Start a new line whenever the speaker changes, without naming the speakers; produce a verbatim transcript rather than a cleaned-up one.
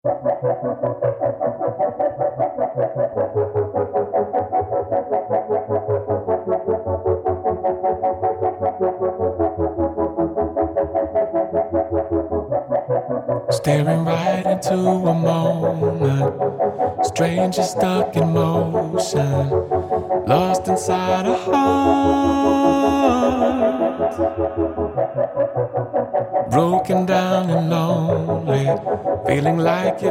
Staring right into a moment, stranger stuck in motion, lost inside a heart, broken down and lonely, feeling like you